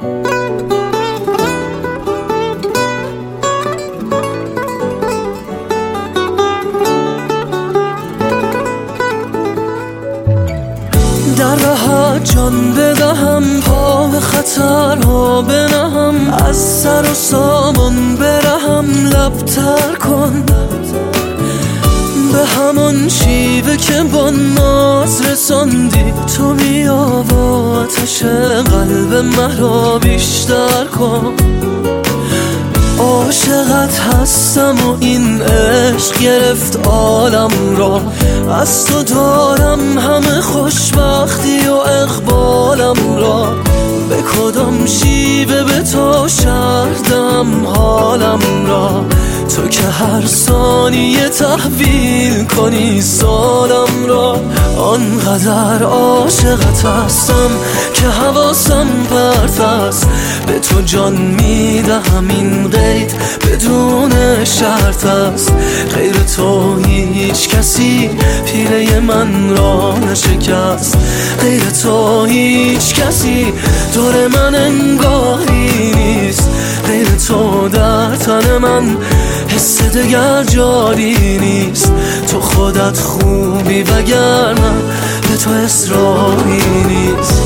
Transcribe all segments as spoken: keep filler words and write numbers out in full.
در راحت جان بدهم، پا به خطرها بنهم، از سر و سامان برهم، لب تر کن به همان شیوه که با ناز رساندی. تو بیا و آتش قلب مرا بیشتر کن. عاشقت هستم و این عشق گرفت عالم را، از تو دارم همه خوشبختی و اقبالم را. به کدام شیوه به تو شردم حالم را، تو که هر ثانیه تحویل کنی سالم را. آنقدر عاشقت هستم که حواسم پرت است، به تو جان میدهم این قید بدون شرط است. غیر تو هیچ کسی پیله من را نشکست، غیر تو هیچ کسی دور من انگاری نیست. غیر تو در تن من حس دگر جاری نیست. تو خودت خوبی وگرنه به تو اصراری نیست.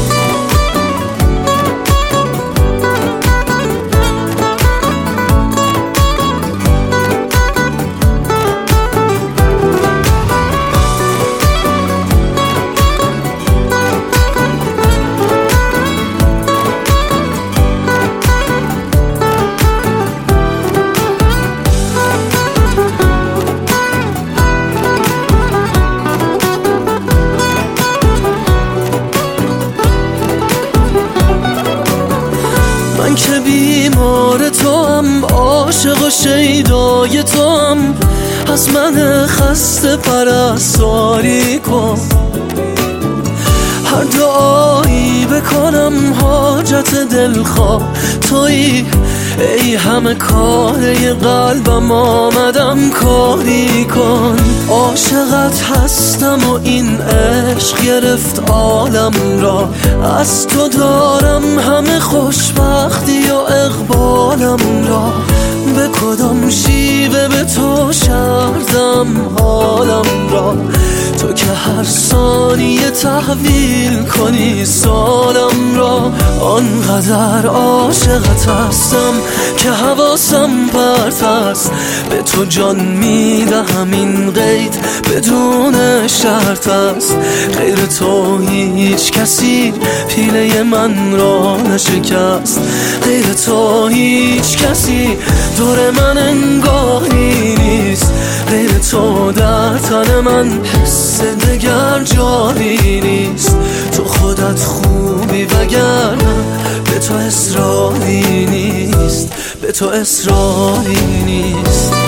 من که بیمار تو هم، عاشق و شیدای تو هم، از من خسته پرستاری کن. هر دعایی بکنم حاجت دلخواه تویی، ای همه کاره قلبم آمدم کاری کن. عاشقت هستم و این عشق گرفت عالم را، از تو دارم همه خوشبختی و اقبالم را. به کدام شیوه به تو شردم حالم را، تو که هر ثانیه تحویل کنی سالم را. آنقدر عاشقت هستم که حواسم پرت است، به تو جان میدهم این قید بدون شرط است. غیر تو هیچ کسی پیله من را نشکست، غیر تو هیچ کسی دور من انگاری نیست. غیر تو در تن من حس دگر جاری نیست. تو خودت خوبی وگرنه به تو اصراری نیست، به تو اصراری نیست.